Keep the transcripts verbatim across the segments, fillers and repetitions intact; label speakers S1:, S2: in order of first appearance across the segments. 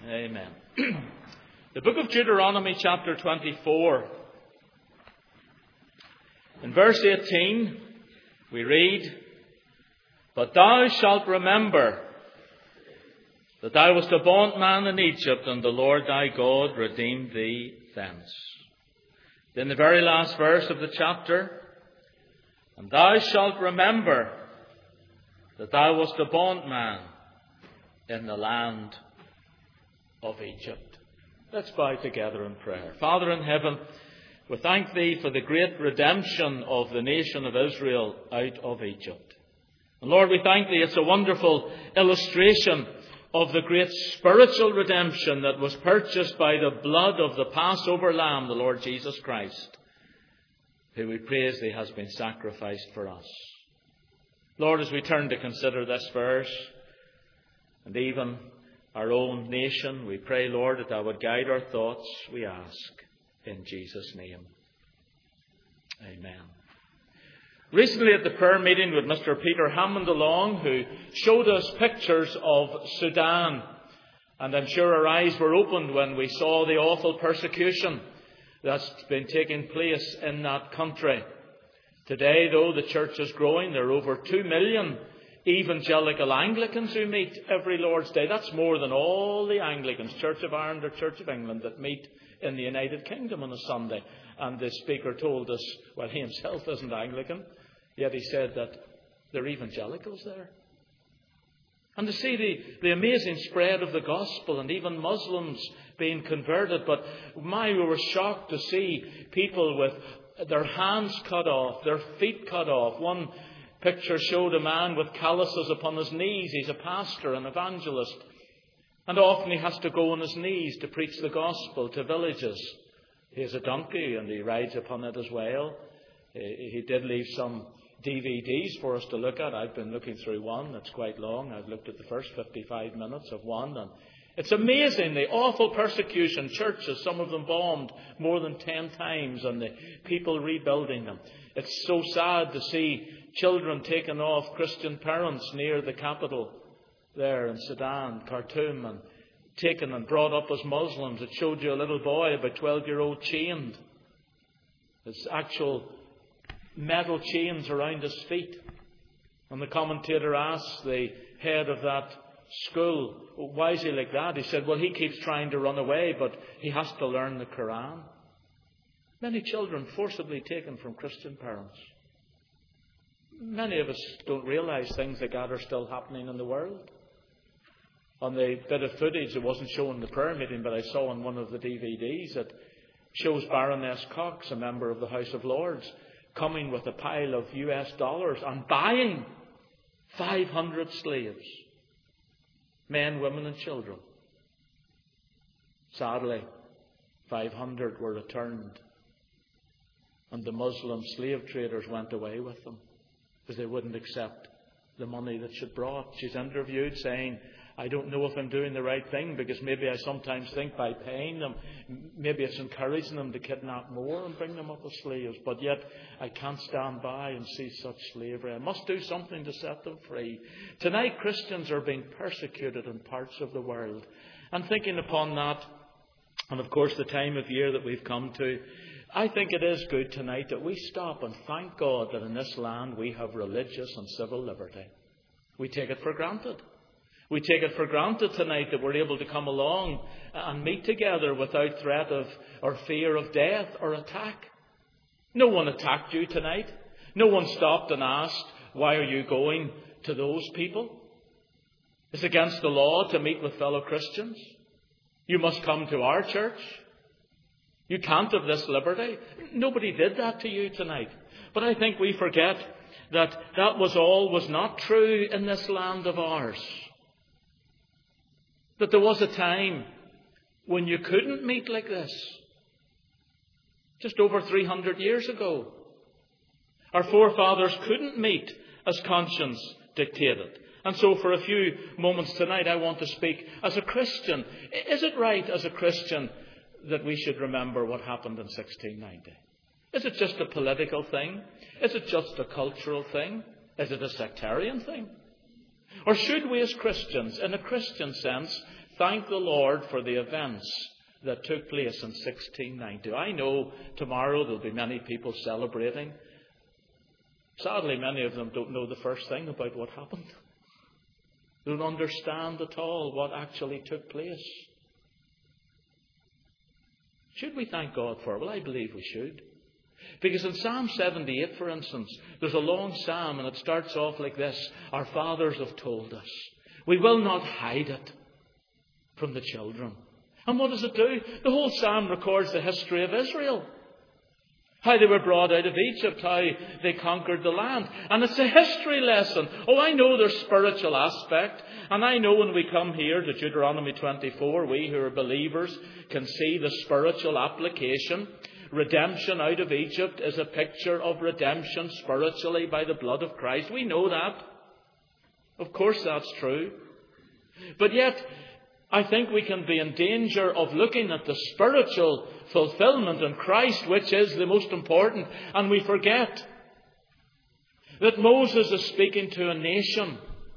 S1: Amen. The book of Deuteronomy, chapter twenty-four. In verse eighteen, we read, "But thou shalt remember that thou wast a bondman in Egypt, and the Lord thy God redeemed thee thence." Then the very last verse of the chapter, "And thou shalt remember that thou wast a bondman in the land of Egypt." Let's bow together in prayer. Father in heaven, we thank Thee for the great redemption of the nation of Israel out of Egypt. And Lord, we thank Thee, it's a wonderful illustration of the great spiritual redemption that was purchased by the blood of the Passover Lamb, the Lord Jesus Christ, who we praise Thee has been sacrificed for us. Lord, as we turn to consider this verse, and even our own nation, we pray, Lord, that Thou would guide our thoughts, we ask, in Jesus' name. Amen. Recently at the prayer meeting with Mister Peter Hammond along, who showed us pictures of Sudan, and I'm sure our eyes were opened when we saw the awful persecution that's been taking place in that country. Today, though, the church is growing. There are over two million evangelical Anglicans who meet every Lord's Day. That's more than all the Anglicans, Church of Ireland or Church of England, that meet in the United Kingdom on a Sunday. And the speaker told us, well, he himself isn't Anglican, yet he said that there are evangelicals there. And to see the, the amazing spread of the gospel, and even Muslims being converted. But my, we were shocked to see people with their hands cut off, their feet cut off. One picture showed a man with calluses upon his knees. He's a pastor, an evangelist. And often he has to go on his knees to preach the gospel to villages. He has a donkey and he rides upon it as well. He did leave some D V Ds for us to look at. I've been looking through one. It's quite long. I've looked at the first fifty-five minutes of one. And it's amazing, the awful persecution. Churches, some of them bombed more than ten times, and the people rebuilding them. It's so sad to see children taken off Christian parents near the capital there in Sudan, Khartoum, and taken and brought up as Muslims. It showed you a little boy, about twelve-year-old, chained. There's actual metal chains around his feet. And the commentator asked the head of that school, why is he like that? He said, well, he keeps trying to run away, but he has to learn the Quran. Many children forcibly taken from Christian parents. Many of us don't realise things like that are still happening in the world. On the bit of footage, it wasn't shown in the prayer meeting, but I saw on one of the D V Ds, it shows Baroness Cox, a member of the House of Lords, coming with a pile of U S dollars and buying five hundred slaves. Men, women and children. Sadly, five hundred were returned. And the Muslim slave traders went away with them, because they wouldn't accept the money that she'd brought. She's interviewed saying, I don't know if I'm doing the right thing, because maybe I sometimes think by paying them, maybe it's encouraging them to kidnap more and bring them up as slaves. But yet I can't stand by and see such slavery. I must do something to set them free. Tonight Christians are being persecuted in parts of the world. And thinking upon that, and of course the time of year that we've come to, I think it is good tonight that we stop and thank God that in this land we have religious and civil liberty. We take it for granted. We take it for granted tonight that we're able to come along and meet together without threat of or fear of death or attack. No one attacked you tonight. No one stopped and asked, why are you going to those people? It's against the law to meet with fellow Christians. You must come to our church. You can't have this liberty. Nobody did that to you tonight. But I think we forget that that was all was not true in this land of ours. That there was a time when you couldn't meet like this. Just over three hundred years ago. Our forefathers couldn't meet as conscience dictated. And so for a few moments tonight I want to speak as a Christian. Is it right as a Christian that we should remember what happened in sixteen ninety? Is it just a political thing? Is it just a cultural thing? Is it a sectarian thing? Or should we as Christians, in a Christian sense, thank the Lord for the events that took place in sixteen ninety. I know tomorrow there'll be many people celebrating. Sadly, many of them don't know the first thing about what happened. They don't understand at all what actually took place. Should we thank God for it? Well, I believe we should. Because in Psalm seventy-eight, for instance, there's a long psalm and it starts off like this. Our fathers have told us. We will not hide it from the children. And what does it do? The whole psalm records the history of Israel. How they were brought out of Egypt, how they conquered the land. And it's a history lesson. Oh, I know there's spiritual aspect. And I know when we come here to Deuteronomy twenty-four, we who are believers can see the spiritual application. Redemption out of Egypt is a picture of redemption spiritually by the blood of Christ. We know that. Of course that's true. But yet, I think we can be in danger of looking at the spiritual fulfillment in Christ, which is the most important, and we forget that Moses is speaking to a nation.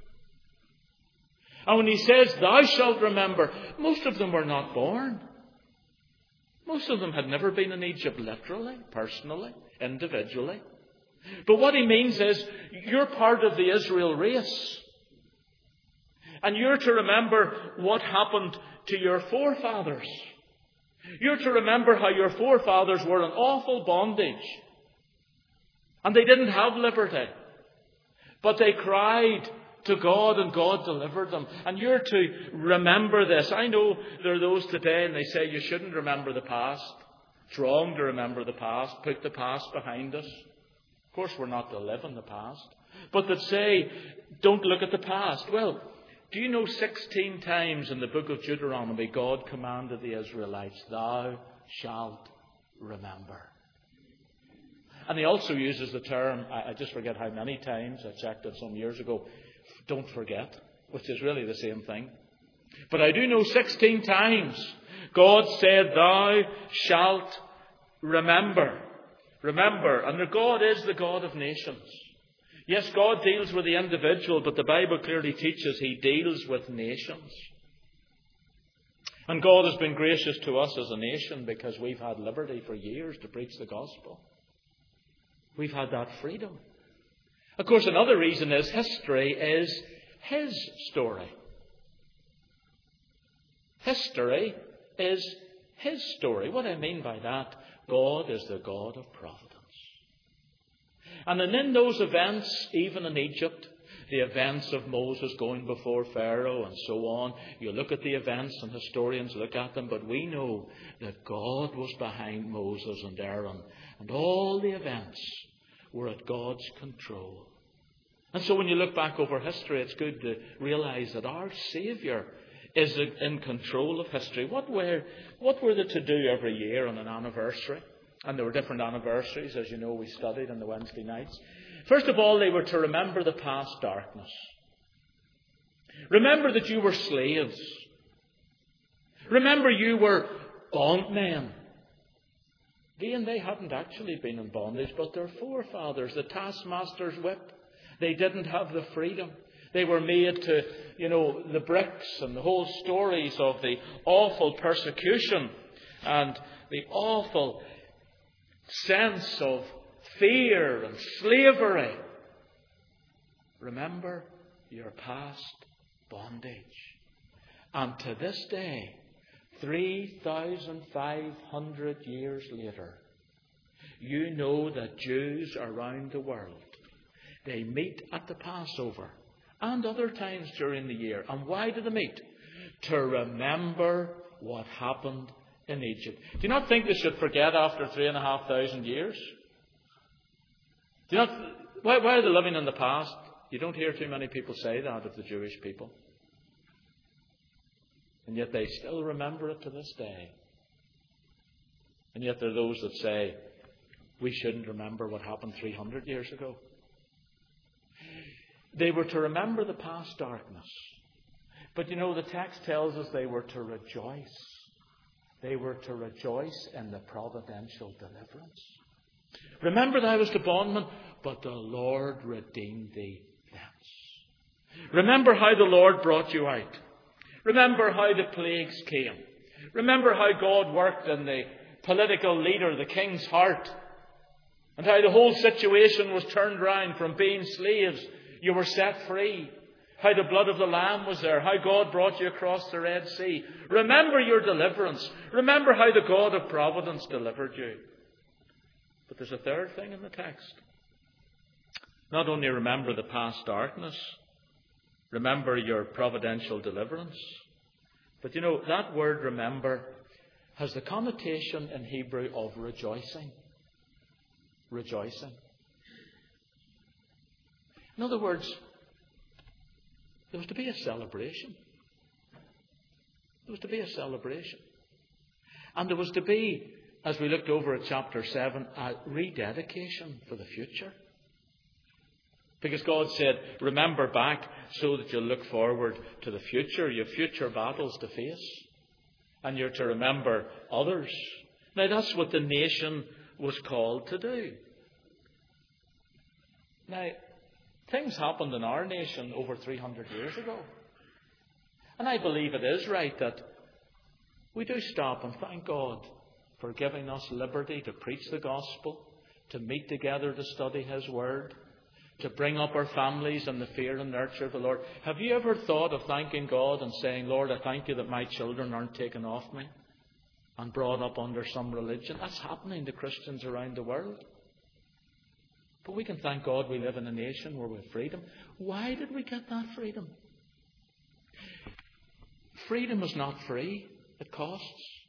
S1: And when he says, thou shalt remember, most of them were not born. Most of them had never been in Egypt literally, personally, individually. But what he means is, you're part of the Israel race. And you're to remember what happened to your forefathers. You're to remember how your forefathers were in awful bondage. And they didn't have liberty. But they cried to God and God delivered them. And you're to remember this. I know there are those today and they say you shouldn't remember the past. It's wrong to remember the past. Put the past behind us. Of course we're not to live in the past. But that say, don't look at the past. Well, do you know sixteen times in the book of Deuteronomy God commanded the Israelites, thou shalt remember. And he also uses the term, I just forget how many times, I checked it some years ago, don't forget, which is really the same thing. But I do know sixteen times God said, thou shalt remember. Remember. And God is the God of nations. Yes, God deals with the individual, but the Bible clearly teaches He deals with nations. And God has been gracious to us as a nation because we've had liberty for years to preach the gospel. We've had that freedom. Of course, another reason is history is His story. History is His story. What I mean by that, God is the God of providence. And then in those events, even in Egypt, the events of Moses going before Pharaoh and so on, you look at the events and historians look at them, but we know that God was behind Moses and Aaron. And all the events were at God's control. And so when you look back over history, it's good to realize that our Saviour is in control of history. What were, what were they to do every year on an anniversary? And there were different anniversaries, as you know, we studied on the Wednesday nights. First of all, they were to remember the past darkness. Remember that you were slaves. Remember you were bondmen. Again, they hadn't actually been in bondage, but their forefathers, the taskmaster's whip, they didn't have the freedom. They were made to, you know, the bricks and the whole stories of the awful persecution and the awful sense of fear and slavery. Remember your past bondage. And to this day, three thousand five hundred years later, you know that Jews around the world, they meet at the Passover and other times during the year. And why do they meet? To remember what happened in Egypt. Do you not think they should forget after three and a half thousand years? Do you not? Why, why are they living in the past? You don't hear too many people say that of the Jewish people. And yet they still remember it to this day. And yet there are those that say, we shouldn't remember what happened three hundred years ago. They were to remember the past darkness. But you know, the text tells us they were to rejoice. They were to rejoice in the providential deliverance. Remember that I was the bondman, but the Lord redeemed thee thence. Remember how the Lord brought you out. Remember how the plagues came. Remember how God worked in the political leader, the king's heart, and how the whole situation was turned round. From being slaves, you were set free. How the blood of the Lamb was there. How God brought you across the Red Sea. Remember your deliverance. Remember how the God of providence delivered you. But there's a third thing in the text. Not only remember the past darkness, remember your providential deliverance. But you know, that word remember has the connotation in Hebrew of rejoicing. Rejoicing. In other words, there was to be a celebration. There was to be a celebration. And there was to be, as we looked over at chapter seven, a rededication for the future. Because God said, remember back so that you'll look forward to the future. You have future battles to face. And you're to remember others. Now that's what the nation was called to do. Now, things happened in our nation over three hundred years ago. And I believe it is right that we do stop and thank God for giving us liberty to preach the gospel, to meet together to study His Word, to bring up our families in the fear and nurture of the Lord. Have you ever thought of thanking God and saying, Lord, I thank you that my children aren't taken off me and brought up under some religion? That's happening to Christians around the world. But we can thank God we live in a nation where we have freedom. Why did we get that freedom? Freedom is not free. It costs.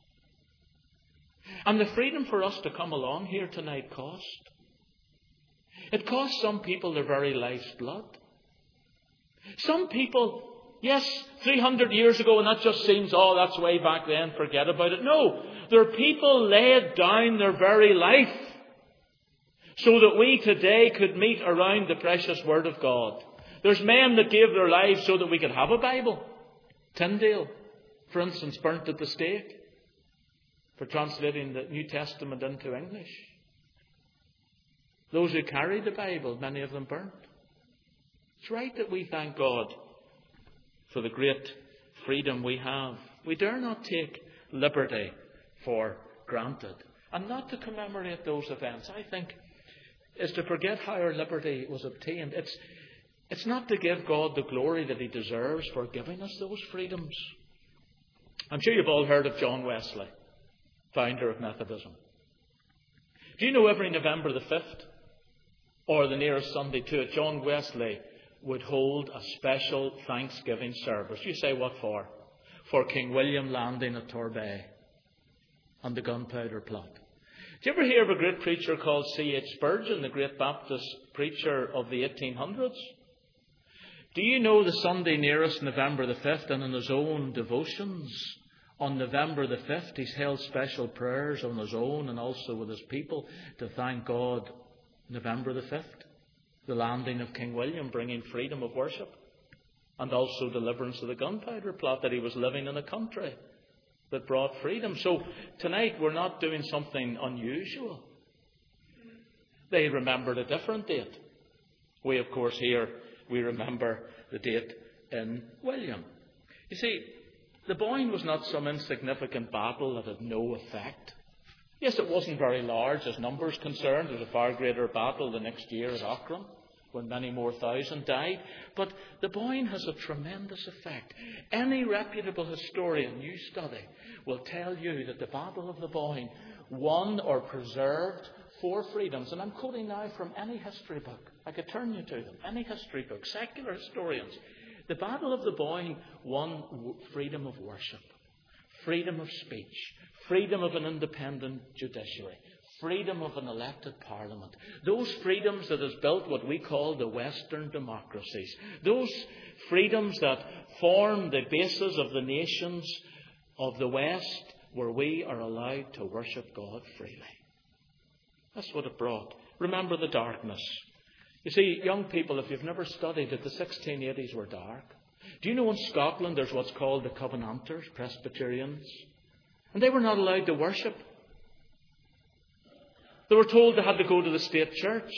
S1: And the freedom for us to come along here tonight cost. It cost some people their very life's blood. Some people, yes, three hundred years ago, and that just seems, oh, that's way back then, forget about it. No, there are people laid down their very life so that we today could meet around the precious Word of God. There's men that gave their lives so that we could have a Bible. Tyndale, for instance, burnt at the stake for translating the New Testament into English. Those who carried the Bible, many of them burnt. It's right that we thank God for the great freedom we have. We dare not take liberty for granted. And not to commemorate those events, I think, is to forget how our liberty was obtained. It's, it's not to give God the glory that He deserves for giving us those freedoms. I'm sure you've all heard of John Wesley, founder of Methodism. Do you know every November the fifth, or the nearest Sunday to it, John Wesley would hold a special Thanksgiving service? You say, what for? For King William landing at Torbay and the gunpowder plot. Do you ever hear of a great preacher called C H Spurgeon, the great Baptist preacher of the eighteen hundreds? Do you know the Sunday nearest November the fifth, and in his own devotions on November the fifth, he's held special prayers on his own and also with his people to thank God November the fifth, the landing of King William, bringing freedom of worship and also deliverance of the gunpowder plot, that he was living in a country that brought freedom. So tonight we're not doing something unusual. They remembered a different date. We, of course, here, we remember the date in William. You see, the Boyne was not some insignificant battle that had no effect. Yes, it wasn't very large as numbers concerned. There was a far greater battle the next year at Aughrim, when many more thousand died. But the Boyne has a tremendous effect. Any reputable historian you study will tell you that the Battle of the Boyne won or preserved four freedoms. And I'm quoting now from any history book. I could turn you to them. Any history book, secular historians. The Battle of the Boyne won freedom of worship, freedom of speech, freedom of an independent judiciary, freedom of an elected parliament. Those freedoms that has built what we call the Western democracies. Those freedoms that form the basis of the nations of the West, where we are allowed to worship God freely. That's what it brought. Remember the darkness. You see, young people, if you've never studied it, the sixteen eighties were dark. Do you know in Scotland there's what's called the Covenanters, Presbyterians? And they were not allowed to worship. They were told they had to go to the state church.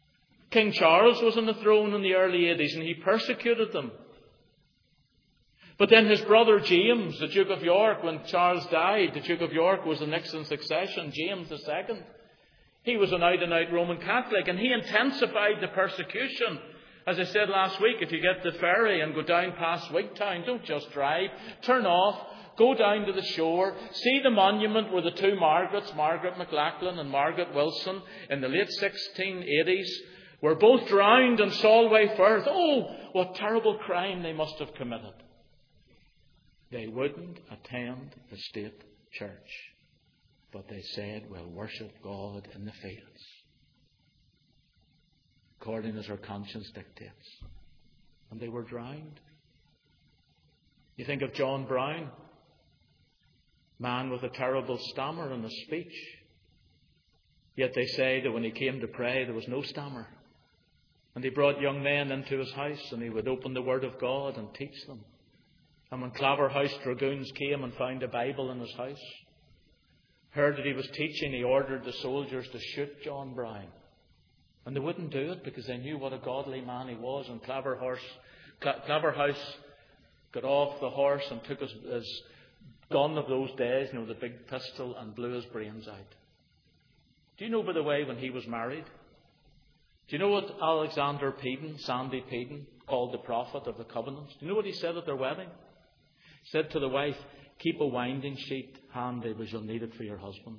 S1: King Charles was on the throne in the early eighties and he persecuted them. But then his brother James, the Duke of York, when Charles died, the Duke of York was the next in succession, James the Second. He was an out-and-out Roman Catholic, and he intensified the persecution. As I said last week, if you get the ferry and go down past Wigtown, don't just drive. Turn off, go down to the shore, see the monument where the two Margarets, Margaret MacLachlan and Margaret Wilson, in the late sixteen eighties, were both drowned in Solway Firth. Oh, what terrible crime they must have committed. They wouldn't attend the state church, but they said, we'll worship God in the fields, according as our conscience dictates. And they were drowned. You think of John Brown, man with a terrible stammer in his speech. Yet they say that when he came to pray, there was no stammer. And he brought young men into his house, and he would open the Word of God and teach them. And when Claverhouse Dragoons came and found a Bible in his house, heard that he was teaching, he ordered the soldiers to shoot John Brown. And they wouldn't do it because they knew what a godly man he was. And Claverhouse, Claverhouse got off the horse and took his, his gun of those days, you know, the big pistol, and blew his brains out. Do you know, by the way, when he was married? Do you know what Alexander Peden, Sandy Peden, called the prophet of the covenants? Do you know what he said at their wedding? He said to the wife, keep a winding sheet handy because you'll need it for your husband.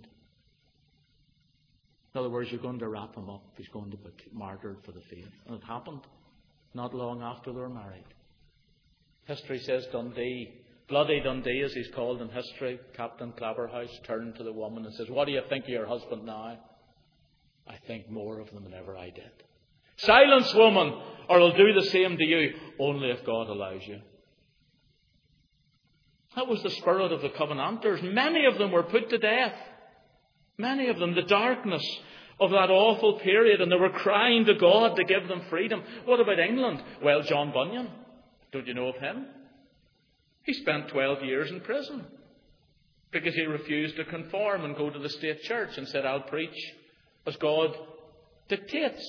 S1: In other words, you're going to wrap him up. He's going to be martyred for the faith. And it happened not long after they were married. History says Dundee, Bloody Dundee as he's called in history, Captain Claverhouse turned to the woman and says, what do you think of your husband now? I think more of them than ever I did. Silence, woman, or I'll do the same to you, only if God allows you. That was the spirit of the Covenanters. Many of them were put to death. Many of them, the darkness of that awful period, and they were crying to God to give them freedom. What about England? Well, John Bunyan, don't you know of him? He spent twelve years in prison because he refused to conform and go to the state church and said, I'll preach as God dictates.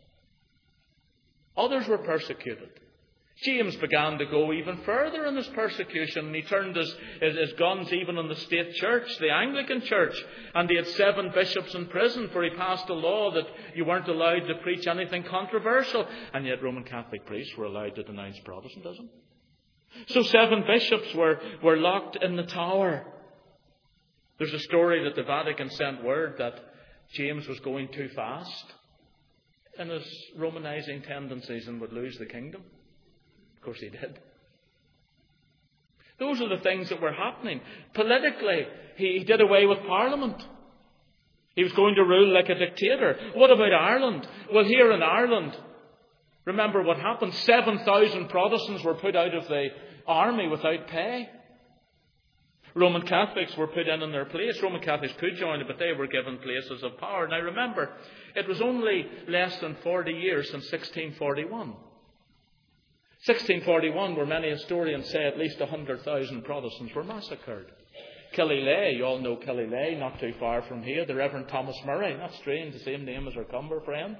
S1: Others were persecuted. James began to go even further in his persecution, and he turned his, his, his guns even on the state church, the Anglican church, and he had seven bishops in prison for he passed a law that you weren't allowed to preach anything controversial, and yet Roman Catholic priests were allowed to denounce Protestantism. So seven bishops were, were locked in the tower. There's a story that the Vatican sent word that James was going too fast in his Romanizing tendencies and would lose the kingdom. Of course he did. Those are the things that were happening. Politically, he did away with Parliament. He was going to rule like a dictator. What about Ireland? Well, here in Ireland, remember what happened? seven thousand Protestants were put out of the army without pay. Roman Catholics were put in in their place. Roman Catholics could join it, but they were given places of power. Now remember, it was only less than forty years since sixteen forty-one. sixteen forty-one, where many historians say at least one hundred thousand Protestants were massacred. Killilea, you all know Killilea, not too far from here. The Reverend Thomas Murray, not strange, the same name as our Cumber friend.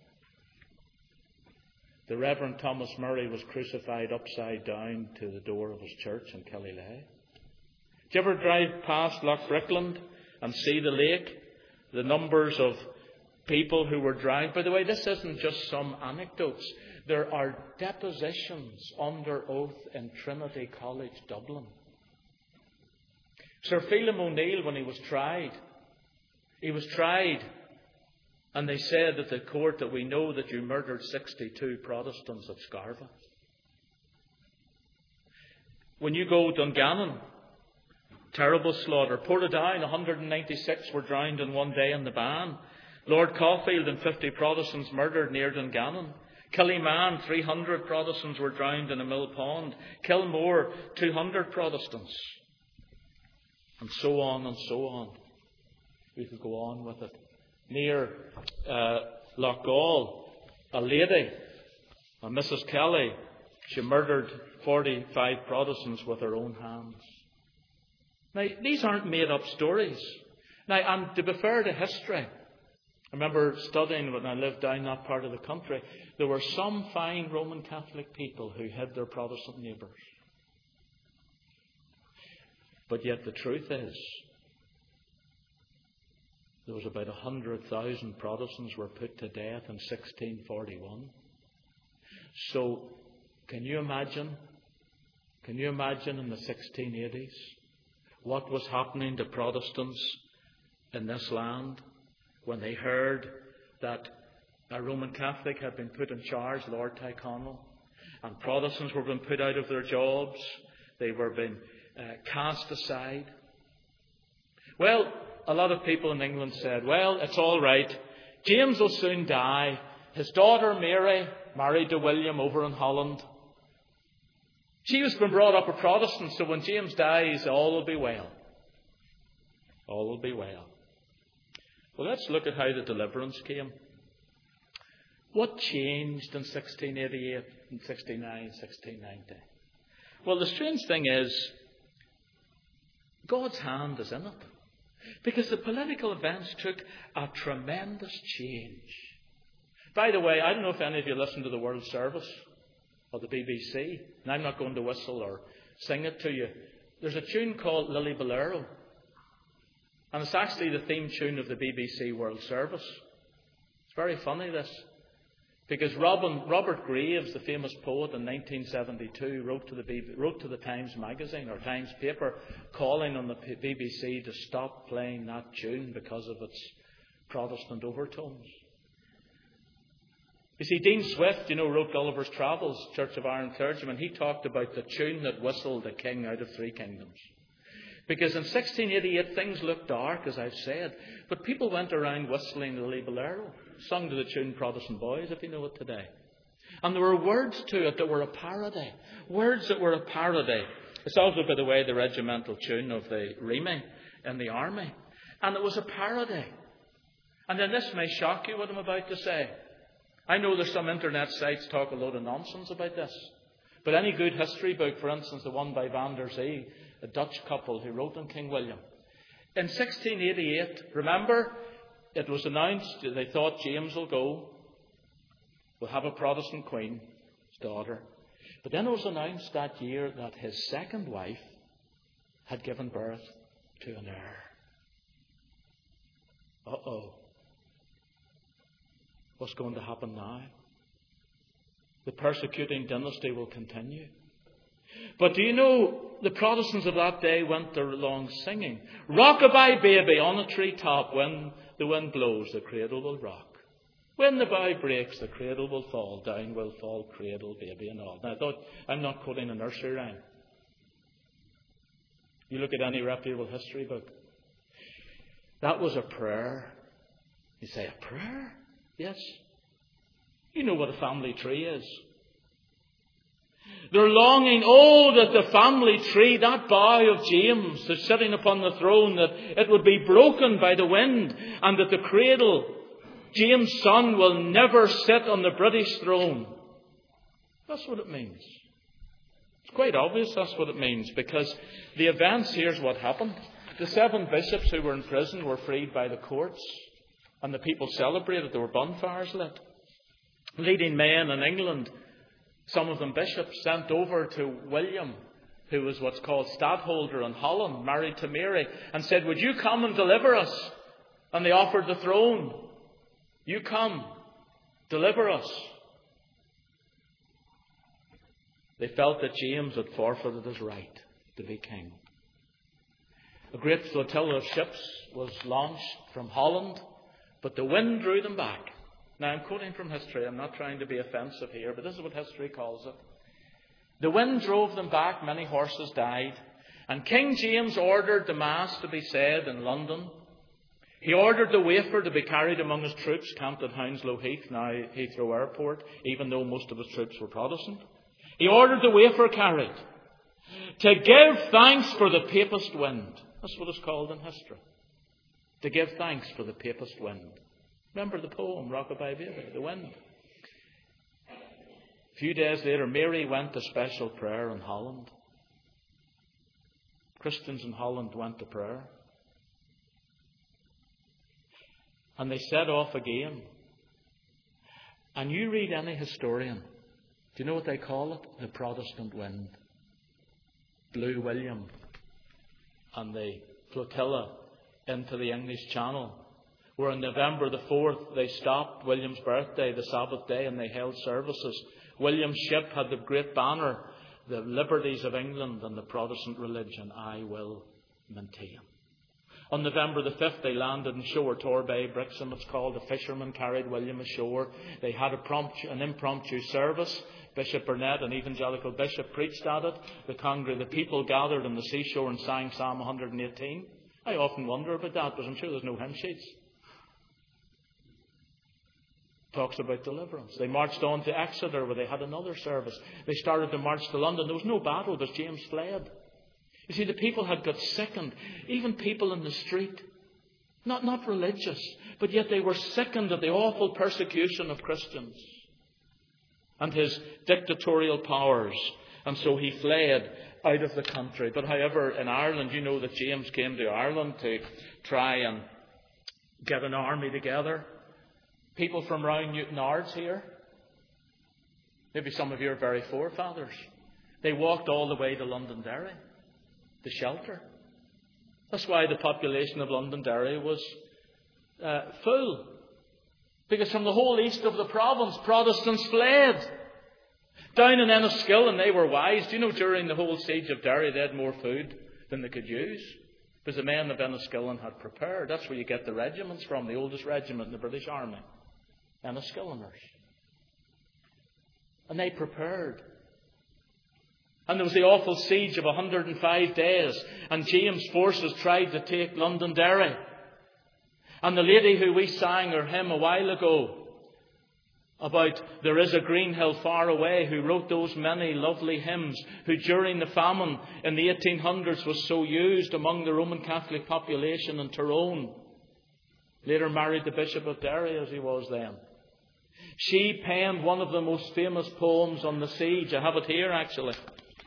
S1: The Reverend Thomas Murray was crucified upside down to the door of his church in Killilea. Do you ever drive past Loch Brickland and see the lake? The numbers of people who were drowned. By the way, this isn't just some anecdotes. There are depositions under oath in Trinity College, Dublin. Sir Phelim O'Neill, when he was tried, he was tried and they said at the court that we know that you murdered sixty-two Protestants at Scarva. When you go to Dungannon, terrible slaughter. Portadown, one hundred ninety-six were drowned in one day in the Bann. Lord Caulfield and fifty Protestants murdered near Dungannon. Killyman, three hundred Protestants were drowned in a mill pond. Kilmore, two hundred Protestants. And so on and so on. We could go on with it. Near uh, Loughgall, a lady, a Missus Kelly, she murdered forty-five Protestants with her own hands. Now, these aren't made-up stories. Now, and to be fair to history, I remember studying when I lived down that part of the country, there were some fine Roman Catholic people who hid their Protestant neighbours. But yet the truth is, there was about one hundred thousand Protestants were put to death in sixteen forty-one. So, can you imagine? Can you imagine in the sixteen eighties what was happening to Protestants in this land when they heard that a Roman Catholic had been put in charge, Lord Tyrconnell, and Protestants were being put out of their jobs, they were being uh, cast aside? Well, a lot of people in England said, well, it's all right. James will soon die. His daughter Mary, married to William over in Holland. She was been brought up a Protestant, so when James dies, all will be well. All will be well. Well, let's look at how the deliverance came. What changed in sixteen eighty-eight, and sixty-nine, sixteen ninety? Well, the strange thing is, God's hand is in it. Because the political events took a tremendous change. By the way, I don't know if any of you listen to the World Service or the B B C, and I'm not going to whistle or sing it to you. There's a tune called Lily Bolero, and it's actually the theme tune of the B B C World Service. It's very funny, this, because Robin, Robert Graves, the famous poet, in nineteen seventy-two wrote to the B B, wrote to the Times magazine or Times paper, calling on the B B C to stop playing that tune because of its Protestant overtones. You see, Dean Swift, you know, wrote Gulliver's Travels, Church of Iron Clergyman. He talked about the tune that whistled the king out of three kingdoms. Because in sixteen eighty-eight things looked dark, as I've said, but people went around whistling the Lily Bolero, sung to the tune Protestant Boys, if you know it today. And there were words to it that were a parody. Words that were a parody. It's also, by the way, the regimental tune of the Remy in the army. And it was a parody. And then this may shock you, what I'm about to say. I know there's some internet sites talk a load of nonsense about this. But any good history book, for instance, the one by Van der Zee, a Dutch couple who wrote on King William. In sixteen eighty-eight, remember, it was announced, they thought James will go. We'll have a Protestant queen, his daughter. But then it was announced that year that his second wife had given birth to an heir. Uh-oh. What's going to happen now? The persecuting dynasty will continue. But do you know, the Protestants of that day went along singing, "Rock-a-bye baby on a treetop, when the wind blows, the cradle will rock. When the bough breaks, the cradle will fall, down will fall cradle, baby and all." Now, I thought, I'm not quoting a nursery rhyme. You look at any reputable history book. That was a prayer. You say, a prayer? Yes. You know what a family tree is. They're longing, oh, that the family tree, that bough of James that's sitting upon the throne, that it would be broken by the wind, and that the cradle, James' son, will never sit on the British throne. That's what it means. It's quite obvious that's what it means, because the events, here's what happened. The seven bishops who were in prison were freed by the courts, and the people celebrated. There were bonfires lit. Leading men in England, some of them bishops, sent over to William, who was what's called stadtholder in Holland, married to Mary, and said, "Would you come and deliver us?" And they offered the throne. "You come, deliver us." They felt that James had forfeited his right to be king. A great flotilla of ships was launched from Holland, but the wind drew them back. Now, I'm quoting from history. I'm not trying to be offensive here, but this is what history calls it. The wind drove them back. Many horses died. And King James ordered the Mass to be said in London. He ordered the wafer to be carried among his troops camped at Hounslow Heath, now Heathrow Airport, even though most of his troops were Protestant. He ordered the wafer carried to give thanks for the papist wind. That's what it's called in history. To give thanks for the papist wind. Remember the poem, "Rock-a-bye Baby," the wind. A few days later, Mary went to special prayer in Holland. Christians in Holland went to prayer. And they set off again. And you read any historian, do you know what they call it? The Protestant wind. Blew William and the flotilla into the English Channel, where on November the fourth they stopped, William's birthday, the Sabbath day, and they held services. William's ship had the great banner, the liberties of England and the Protestant religion I will maintain. On November the fifth they landed in Shore, Torbay, Brixham it's called. The fishermen carried William ashore. They had a prompt, an impromptu service. Bishop Burnett, an evangelical bishop, preached at it. The congreg- the people gathered on the seashore and sang Psalm one hundred eighteen. I often wonder about that, because I'm sure there's no hymn sheets. Talks about deliverance. They marched on to Exeter, where they had another service. They started to march to London. There was no battle, but James fled. You see, the people had got sickened. Even people in the street. Not, not religious, but yet they were sickened of the awful persecution of Christians and his dictatorial powers. And so he fled out of the country. But however, in Ireland, you know that James came to Ireland to try and get an army together. People from round Newton Ards here, maybe some of your very forefathers, they walked all the way to Londonderry to shelter. That's why the population of Londonderry was uh, full. Because from the whole east of the province, Protestants fled. Down in Enniskillen, and they were wise. Do you know, during the whole siege of Derry, they had more food than they could use. Because the men of Enniskillen had prepared. That's where you get the regiments from, the oldest regiment in the British Army. Enniskilleners. And they prepared. And there was the awful siege of one hundred five days. And James' forces tried to take Londonderry. And the lady who we sang her hymn a while ago about there is a green hill far away, who wrote those many lovely hymns, who during the famine in the eighteen hundreds was so used among the Roman Catholic population in Tyrone, later married the Bishop of Derry as he was then. She penned one of the most famous poems on the siege. I have it here actually.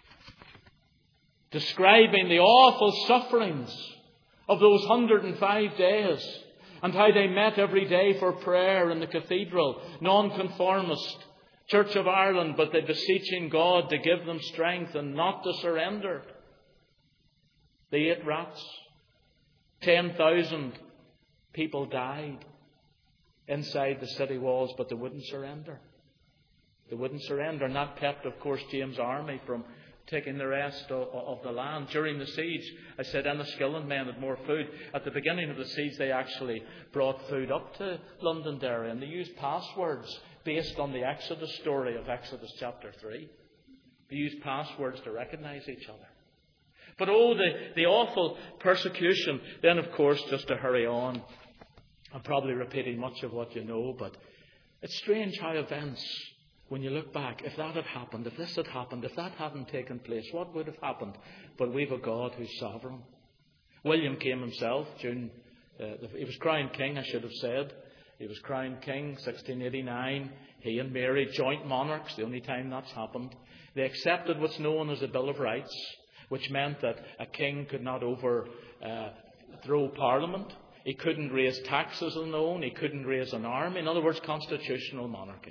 S1: Describing the awful sufferings of those one hundred five days. And how they met every day for prayer in the cathedral. Nonconformist, Church of Ireland, but they beseeching God to give them strength and not to surrender. They ate rats. Ten thousand people died inside the city walls, but they wouldn't surrender. They wouldn't surrender. And that kept, of course, James' army from taking the rest of, of the land. During the siege, I said Enniskillen men had more food. At the beginning of the siege, they actually brought food up to Londonderry, and they used passwords based on the Exodus story of Exodus chapter three. They used passwords to recognize each other. But oh, the, the awful persecution. Then, of course, just to hurry on, I'm probably repeating much of what you know, but it's strange how events, when you look back, if that had happened, if this had happened, if that hadn't taken place, what would have happened? But we've a God who's sovereign. William came himself. June, uh, he was crowned king, I should have said. He was crowned king, sixteen eighty-nine. He and Mary, joint monarchs, the only time that's happened. They accepted what's known as the Bill of Rights, which meant that a king could not overthrow Parliament. He couldn't raise taxes on his own. He couldn't raise an army. In other words, constitutional monarchy.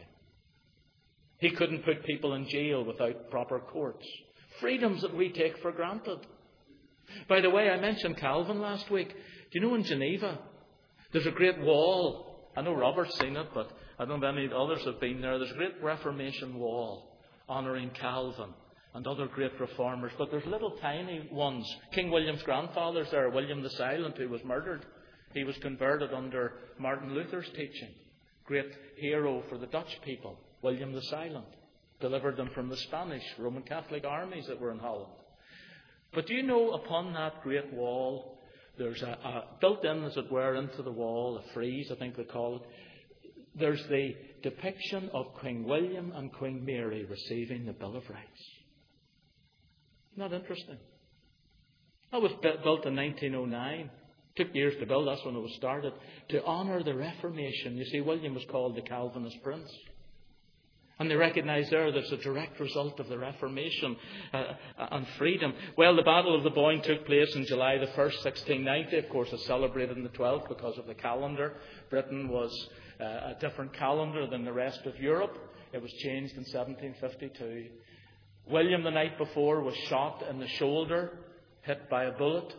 S1: He couldn't put people in jail without proper courts. Freedoms that we take for granted. By the way, I mentioned Calvin last week. Do you know in Geneva, there's a great wall. I know Robert's seen it, but I don't know if any others have been there. There's a great Reformation wall honouring Calvin and other great reformers. But there's little tiny ones. King William's grandfather's there, William the Silent, who was murdered. He was converted under Martin Luther's teaching. Great hero for the Dutch people. William the Silent delivered them from the Spanish Roman Catholic armies that were in Holland. But do you know, upon that great wall, there's a, a built in, as it were, into the wall, a frieze, I think they call it. There's the depiction of King William and Queen Mary receiving the Bill of Rights. Isn't that interesting? That was built in nineteen oh nine. Took years to build. That's when it was started. To honour the Reformation. You see, William was called the Calvinist Prince. And they recognise there there's a direct result of the Reformation uh, and freedom. Well, the Battle of the Boyne took place on July the first, sixteen ninety. Of course, it's celebrated on the twelfth because of the calendar. Britain was uh, a different calendar than the rest of Europe. It was changed in seventeen fifty-two. William, the night before, was shot in the shoulder, hit by a bullet.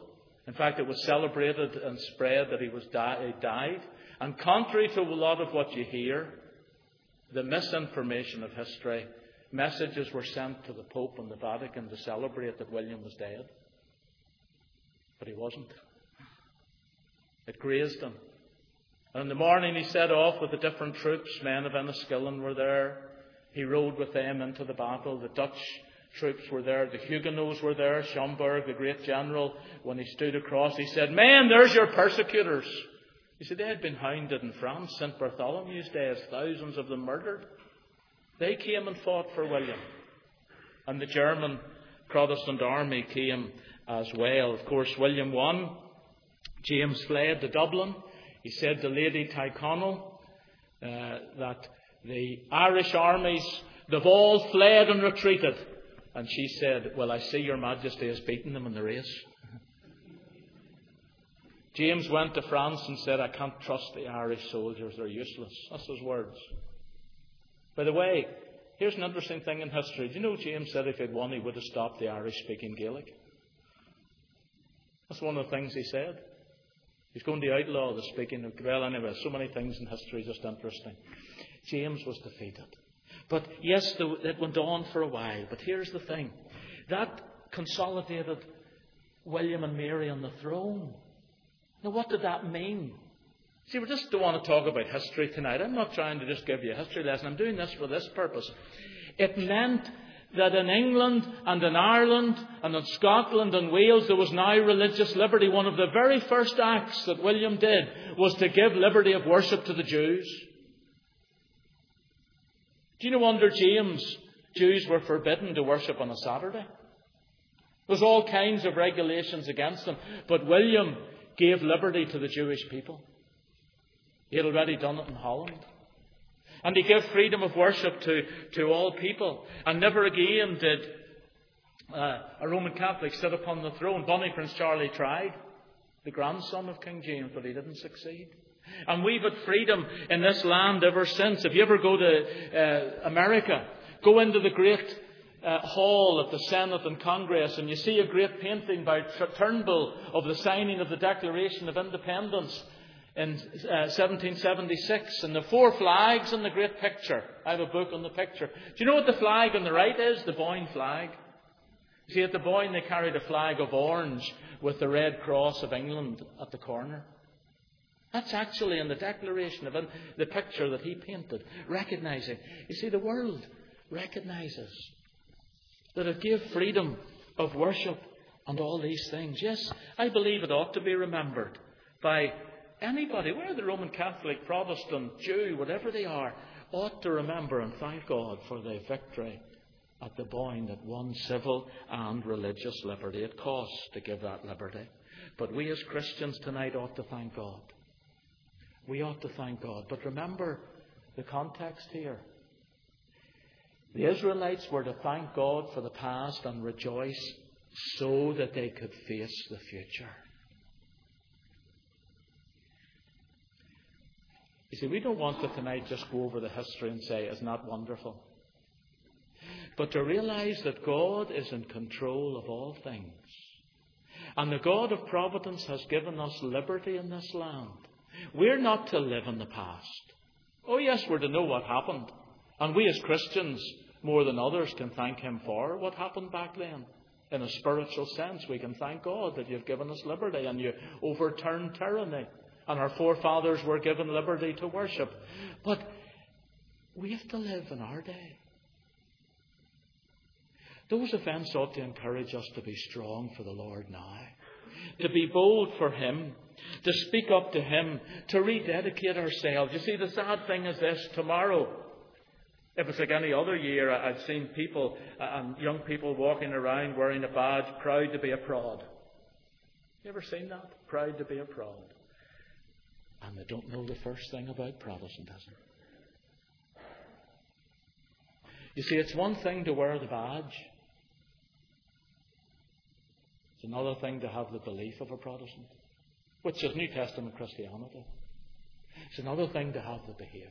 S1: In fact, it was celebrated and spread that he was di- he died. And contrary to a lot of what you hear, the misinformation of history, messages were sent to the Pope and the Vatican to celebrate that William was dead. But he wasn't. It grazed him. And in the morning he set off with the different troops. Men of Enniskillen were there. He rode with them into the battle. The Dutch troops were there. The Huguenots were there. Schomberg, the great general, when he stood across, he said, "Men, there's your persecutors." He said they had been hounded in France, Saint Bartholomew's days, thousands of them murdered. They came and fought for William. And the German Protestant army came as well. Of course, William won. James fled to Dublin. He said to Lady Tyrconnell uh, that the Irish armies, they've all fled and retreated. And she said, "Well, I see your Majesty has beaten them in the race." James went to France and said, "I can't trust the Irish soldiers, they're useless." That's his words. By the way, here's an interesting thing in history. Do you know James said if he'd won, he would have stopped the Irish speaking Gaelic? That's one of the things he said. He's going to outlaw the speaking of, well, anyway, so many things in history just interesting. James was defeated. But yes, it went on for a while. But here's the thing. That consolidated William and Mary on the throne. Now, what did that mean? See, we just don't want to talk about history tonight. I'm not trying to just give you a history lesson. I'm doing this for this purpose. It meant that in England and in Ireland and in Scotland and Wales there was now religious liberty. One of the very first acts that William did was to give liberty of worship to the Jews. Do you know under James, Jews were forbidden to worship on a Saturday? There was all kinds of regulations against them. But William gave liberty to the Jewish people. He had already done it in Holland. And he gave freedom of worship to, to all people. And never again did uh, a Roman Catholic sit upon the throne. Bonnie Prince Charlie tried, the grandson of King James, but he didn't succeed. And we've had freedom in this land ever since. If you ever go to uh, America, go into the great uh, hall of the Senate and Congress, and you see a great painting by Turnbull of the signing of the Declaration of Independence in uh, seventeen seventy-six, and the four flags in the great picture. I have a book on the picture. Do you know what the flag on the right is? The Boyne flag. You see, at the Boyne they carried a flag of orange with the Red Cross of England at the corner. That's actually in the Declaration of In- the picture that he painted, recognising. You see, the world recognises that it gave freedom of worship and all these things. Yes, I believe it ought to be remembered by anybody, whether the Roman Catholic, Protestant, Jew, whatever they are, ought to remember and thank God for the victory at the Boyne that won civil and religious liberty. It costs to give that liberty. But we as Christians tonight ought to thank God. We ought to thank God. But remember the context here. The Israelites were to thank God for the past and rejoice so that they could face the future. You see, we don't want to tonight just go over the history and say, "Isn't that wonderful?" But to realise that God is in control of all things. And the God of providence has given us liberty in this land. We're not to live in the past. Oh yes, we're to know what happened. And we as Christians, more than others, can thank Him for what happened back then. In a spiritual sense, we can thank God that You've given us liberty and You overturned tyranny. And our forefathers were given liberty to worship. But we have to live in our day. Those events ought to encourage us to be strong for the Lord now. To be bold for Him. To speak up to Him. To rededicate ourselves. You see, the sad thing is this. Tomorrow, if it's like any other year, I've seen people and young people walking around wearing a badge, proud to be a prod. You ever seen that? Proud to be a prod. And they don't know the first thing about Protestantism. You see, it's one thing to wear the badge. It's another thing to have the belief of a Protestant, which is New Testament Christianity. It's another thing to have the behaviour.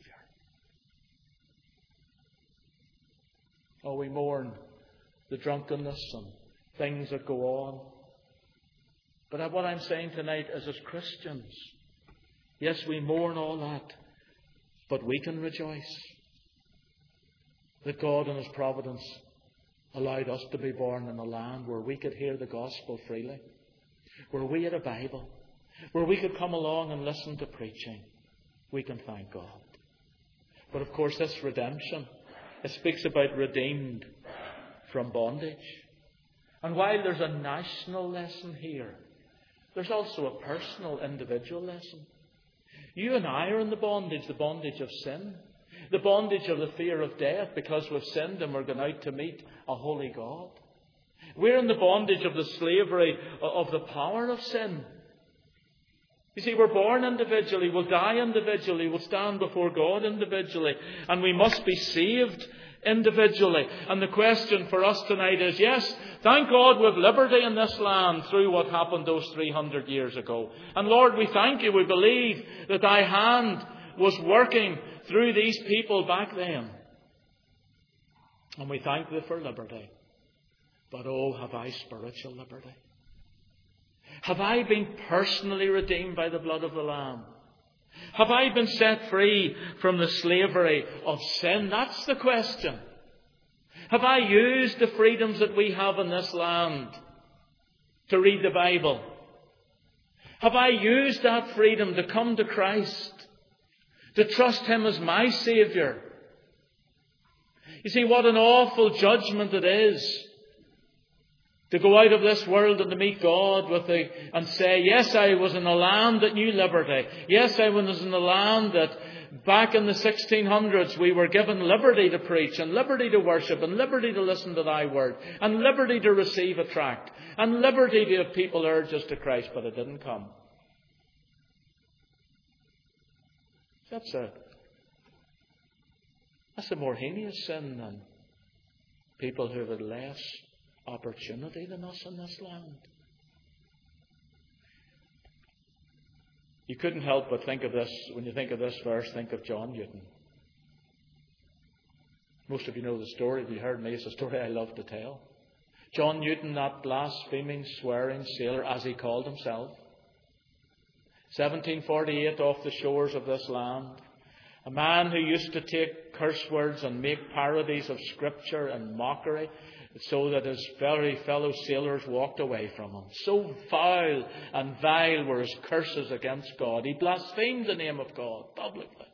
S1: Oh, we mourn the drunkenness and things that go on. But what I'm saying tonight is, as Christians, yes, we mourn all that, but we can rejoice that God in His providence allowed us to be born in a land where we could hear the gospel freely, where we had a Bible, where we could come along and listen to preaching. We can thank God. But of course, this redemption, it speaks about redeemed from bondage. And while there's a national lesson here, there's also a personal, individual lesson. You and I are in the bondage, the bondage of sin, the bondage of the fear of death because we've sinned and we're going out to meet a holy God. We're in the bondage of the slavery of the power of sin. You see, we're born individually, we'll die individually, we'll stand before God individually, and we must be saved individually. And the question for us tonight is, yes, thank God we've liberty in this land through what happened those three hundred years ago. And Lord, we thank You, we believe that Thy hand was working through these people back then. And we thank Thee for liberty. But oh, have I spiritual liberty? Have I been personally redeemed by the blood of the Lamb? Have I been set free from the slavery of sin? That's the question. Have I used the freedoms that we have in this land to read the Bible? Have I used that freedom to come to Christ, to trust Him as my Saviour? You see, what an awful judgment it is to go out of this world and to meet God with a, and say, yes, I was in a land that knew liberty. Yes, I was in a land that back in the sixteen hundreds we were given liberty to preach and liberty to worship and liberty to listen to Thy word and liberty to receive a tract and liberty to have people urge us to Christ, but it didn't come. That's a, that's a more heinous sin than people who have had less opportunity than us in this land. You couldn't help but think of this, when you think of this verse, think of John Newton. Most of you know the story. If you heard me, it's a story I love to tell. John Newton, that blaspheming, swearing sailor, as he called himself, seventeen forty-eight, off the shores of this land, a man who used to take curse words and make parodies of Scripture and mockery, so that his very fellow sailors walked away from him. So foul and vile were his curses against God. He blasphemed the name of God publicly.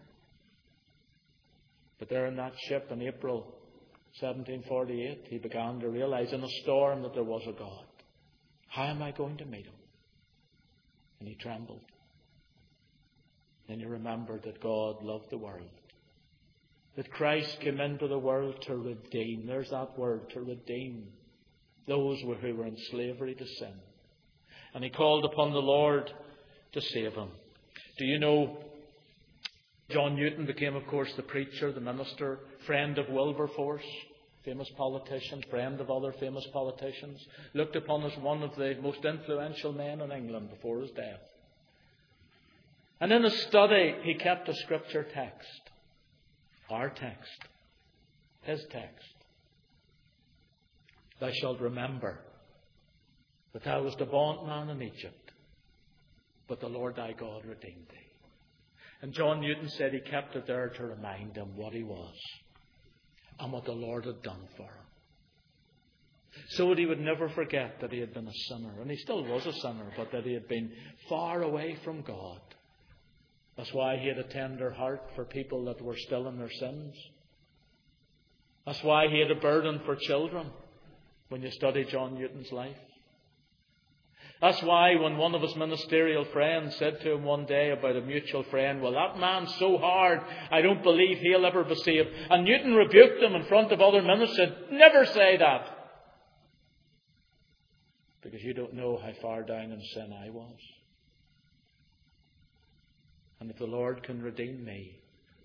S1: But there in that ship in April seventeen forty-eight, he began to realize in a storm that there was a God. How am I going to meet Him? And he trembled. Then he remembered that God loved the world, that Christ came into the world to redeem. There's that word, to redeem those who were in slavery to sin. And he called upon the Lord to save him. Do you know, John Newton became, of course, the preacher, the minister, friend of Wilberforce, famous politician, friend of other famous politicians, looked upon as one of the most influential men in England before his death. And in his study, he kept a Scripture text. Our text, his text. Thou shalt remember that thou wast a bondman in Egypt, but the Lord thy God redeemed thee. And John Newton said he kept it there to remind him what he was and what the Lord had done for him, so that he would never forget that he had been a sinner. And he still was a sinner, but that he had been far away from God. That's why he had a tender heart for people that were still in their sins. That's why he had a burden for children when you study John Newton's life. That's why when one of his ministerial friends said to him one day about a mutual friend, well, that man's so hard, I don't believe he'll ever be saved. And Newton rebuked him in front of other ministers, said, never say that. Because you don't know how far down in sin I was. And if the Lord can redeem me,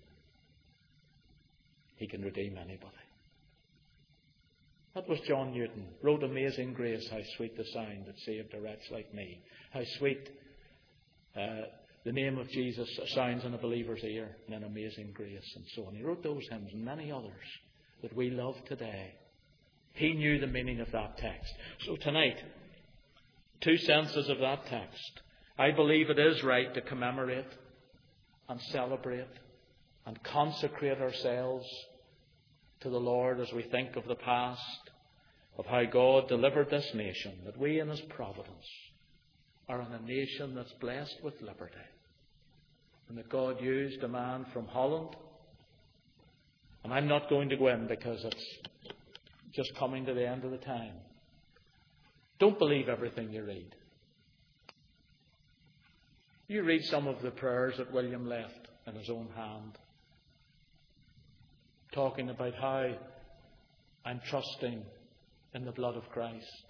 S1: He can redeem anybody. That was John Newton. Wrote Amazing Grace, how sweet the sound that saved a wretch like me. How sweet uh, the name of Jesus sounds in a believer's ear, and then Amazing Grace and so on. He wrote those hymns and many others that we love today. He knew the meaning of that text. So tonight, Two senses of that text. I believe it is right to commemorate and celebrate and consecrate ourselves to the Lord as we think of the past, of how God delivered this nation, that we in His providence are in a nation that's blessed with liberty, and that God used a man from Holland. And I'm not going to go in because it's just coming to the end of the time. Don't believe everything you read. You read some of the prayers that William left in his own hand, talking about how I'm trusting in the blood of Christ.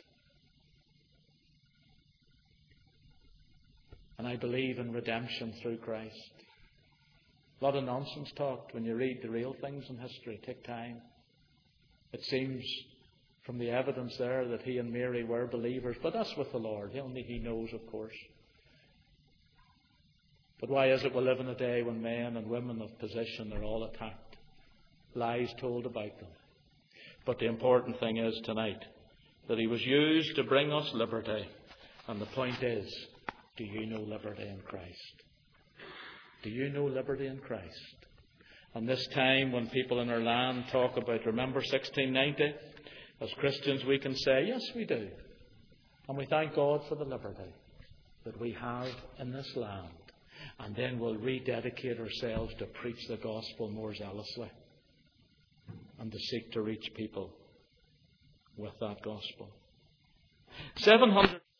S1: And I believe in redemption through Christ. A lot of nonsense talked. When you read the real things in history, take time. It seems from the evidence there that he and Mary were believers, but that's with the Lord. Only He knows, of course. But why is it we live in a day when men and women of position are all attacked? Lies told about them. But the important thing is tonight that He was used to bring us liberty. And the point is, do you know liberty in Christ? Do you know liberty in Christ? And this time when people in our land talk about, remember sixteen ninety? As Christians we can say, yes, we do. And we thank God for the liberty that we have in this land. And then we'll rededicate ourselves to preach the gospel more zealously and to seek to reach people with that gospel. seven hundred